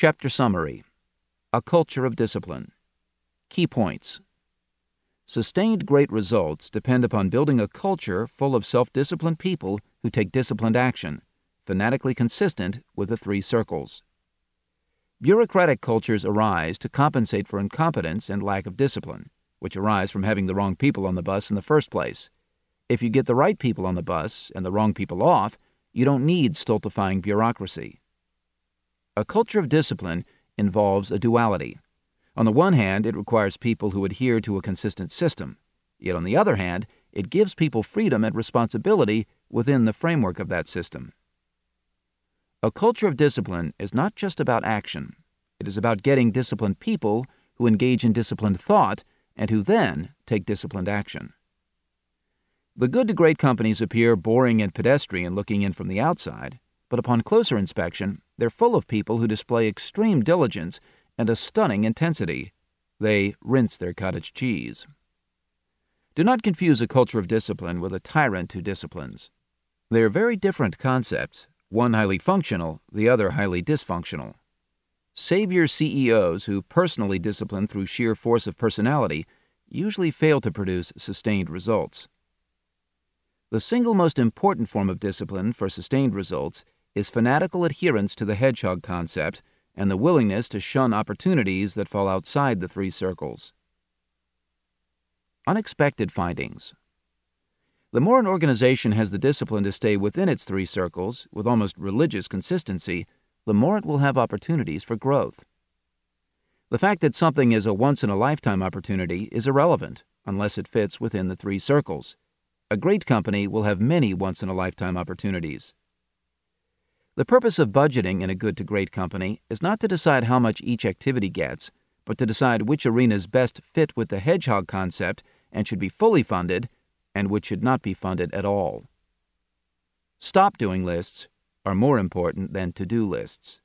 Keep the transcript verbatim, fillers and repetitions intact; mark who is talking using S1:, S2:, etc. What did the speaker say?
S1: Chapter Summary: A Culture of Discipline. Key points. Sustained great results depend upon building a culture full of self-disciplined people who take disciplined action, fanatically consistent with the three circles. Bureaucratic cultures arise to compensate for incompetence and lack of discipline, which arise from having the wrong people on the bus in the first place. If you get the right people on the bus and the wrong people off, you don't need stultifying bureaucracy. A culture of discipline involves a duality. On the one hand, it requires people who adhere to a consistent system. Yet on the other hand, it gives people freedom and responsibility within the framework of that system. A culture of discipline is not just about action. It is about getting disciplined people who engage in disciplined thought and who then take disciplined action. The good to great companies appear boring and pedestrian looking in from the outside, but upon closer inspection, they're full of people who display extreme diligence and a stunning intensity. They rinse their cottage cheese. Do not confuse a culture of discipline with a tyrant who disciplines. They are very different concepts, one highly functional, the other highly dysfunctional. Savior C E Os who personally discipline through sheer force of personality usually fail to produce sustained results. The single most important form of discipline for sustained results is fanatical adherence to the hedgehog concept and the willingness to shun opportunities that fall outside the three circles. Unexpected findings. The more an organization has the discipline to stay within its three circles with almost religious consistency, the more it will have opportunities for growth. The fact that something is a once-in-a-lifetime opportunity is irrelevant unless it fits within the three circles. A great company will have many once-in-a-lifetime opportunities. The purpose of budgeting in a good-to-great company is not to decide how much each activity gets, but to decide which arenas best fit with the hedgehog concept and should be fully funded, and which should not be funded at all. Stop-doing lists are more important than to-do lists.